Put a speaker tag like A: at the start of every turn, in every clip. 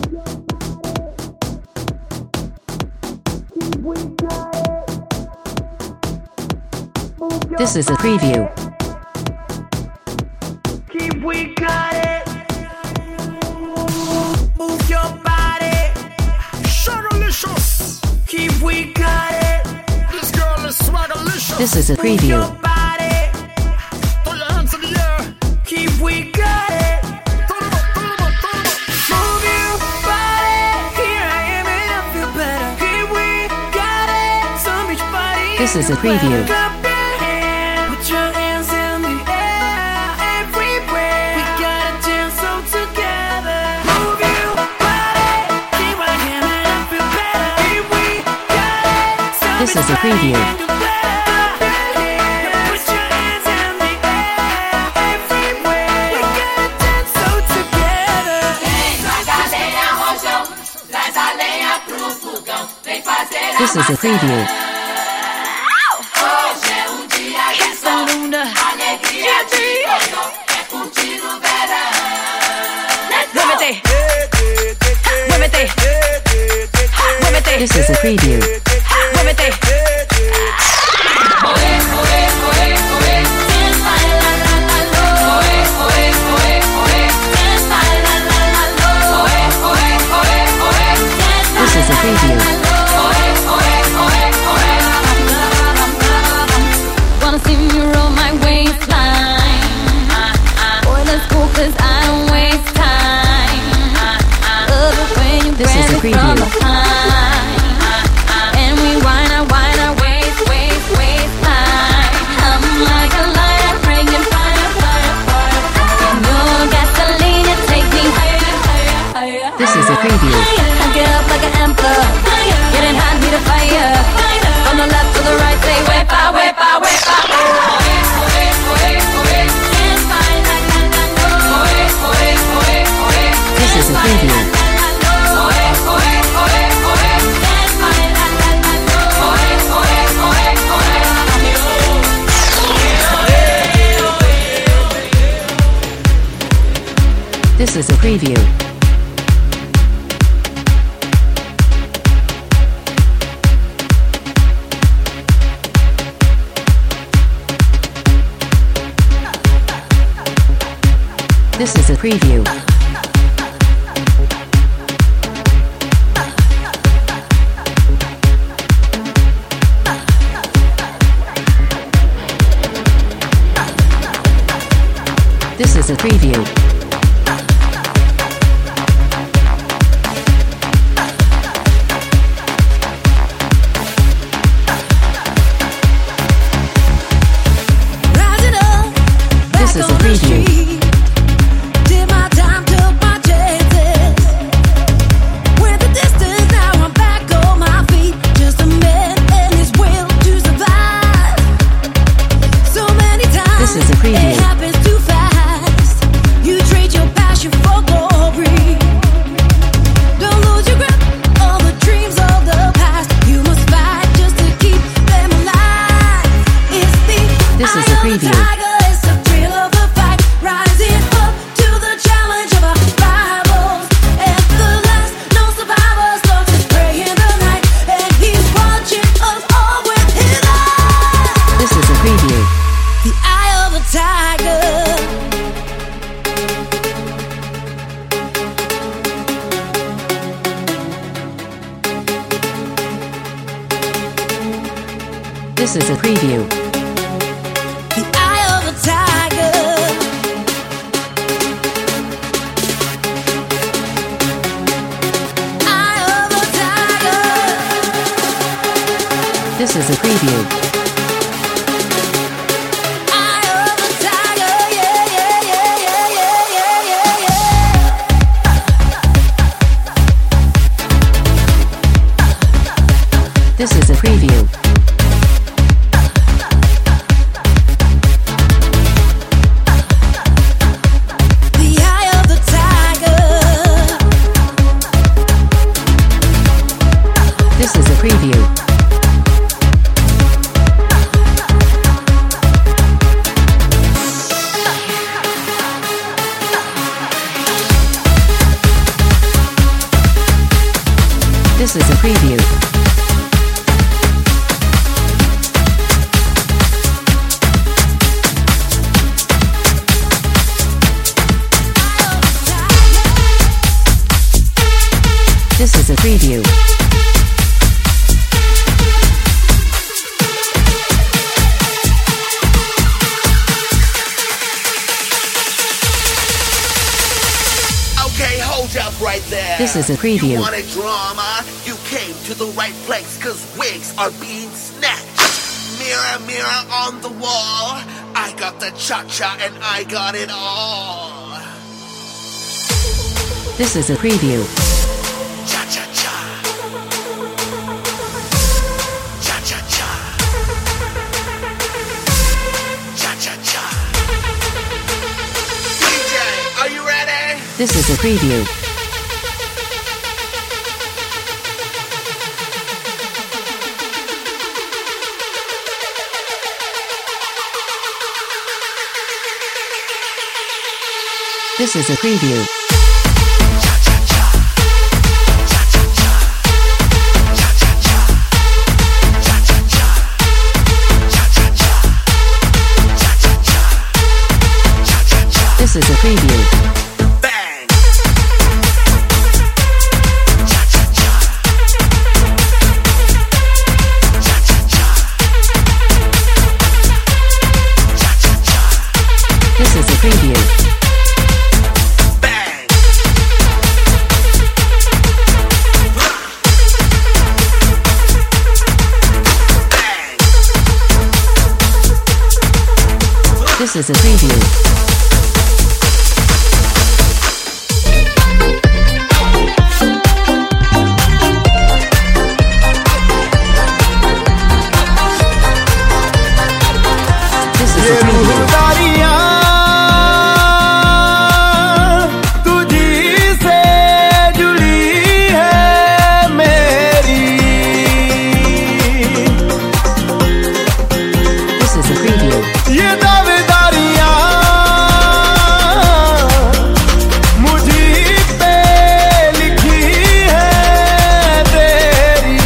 A: This is a preview.
B: Keep we got it. Move your body. Swagalicious. Keep we got it. This girl is swagalicious.
A: This is a preview.
B: Move your body. Throw your hands in the air. Keep we got it. Move your body. Here I am and I feel better. Keep we got it. Some beach body.
A: This is a preview. This is a preview. This is a preview.
B: Hoje é dia de sol, alegria de todo, é curtir o verão. Muévete, muévete, muévete.
A: This is a preview.
B: Muévete.
A: This is a preview.
C: Wanna see me roll my waistline. Boy, let's go 'cause I don't waste time. Love it when you
A: This is
C: grab
A: a
C: it
A: preview.
C: from behind. And we whine our waist, waistline. I'm like a lighter, bringing fire, fire, fire. And your gasoline, you take me higher, higher, higher.
A: This is a preview.
C: I get up like an emperor, getting hot, need a fire. From the left to the right, say wepa, wepa, wepa.
A: This is a preview. This is a preview. This is a preview. This is a preview. This is a preview. This is a preview. This is a preview. This is a preview.
C: The eye of a tiger.
A: This is a preview.
C: The eye of a tiger. Eye of a tiger.
A: This is a preview.
C: Eye of a tiger. Yeah, yeah, yeah, yeah, yeah, yeah, yeah.
A: This is a preview.
C: The eye of the tiger.
A: This is a preview. This is a preview. This is a preview.
D: Okay, hold up right there.
A: This is a preview.
D: You wanted drama? You came to the right place, cause wigs are being snatched. Mirror, mirror on the wall, I got the cha-cha and I got it all.
A: This is a preview.
D: Cha-cha-cha. Cha-cha-cha. Cha-cha-cha. DJ, are you ready?
A: This is a preview. This is a preview. This is a preview.
D: Bang!
A: This is a preview.
D: Bang! Bang!
A: This is a preview. This is a preview. This is a preview.
E: ये दावेदारियां मुझी पे लिखी है तेरी.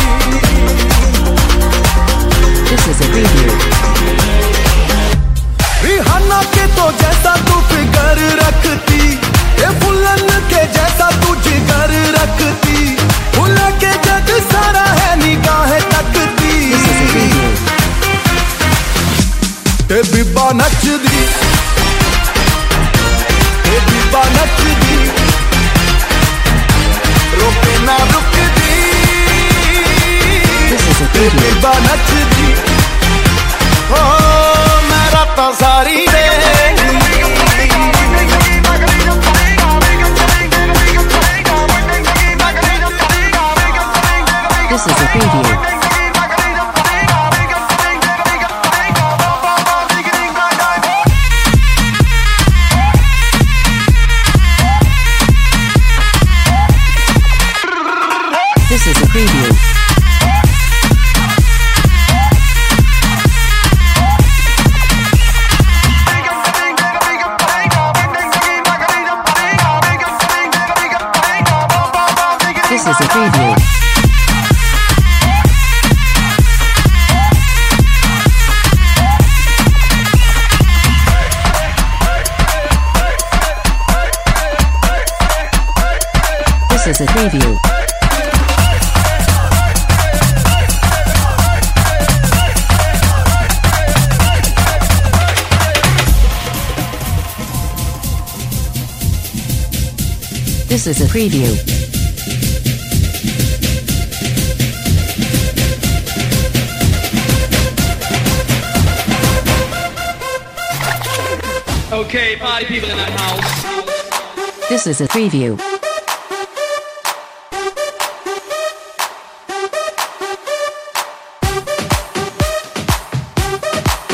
A: This is a preview.
E: Rihanna के तो जैसा तू फिगर रखती, ये फुलन के जैसा तू जिगर रखती, फुल के जग सारा है निगाहें तकती.
A: This is a preview.
E: ते बीबा नचदी, ते बीबा नचदी, रोके ना रुकदी.
A: This is a
E: ते
A: preview.
E: बीबा नचदी, ओ मैं रातां सारी दे.
A: This is a preview. This is a preview. This is a preview. This is a preview. This is a preview.
F: Okay, party people in that house.
A: This is a preview.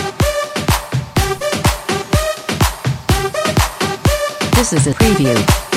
A: This is a preview.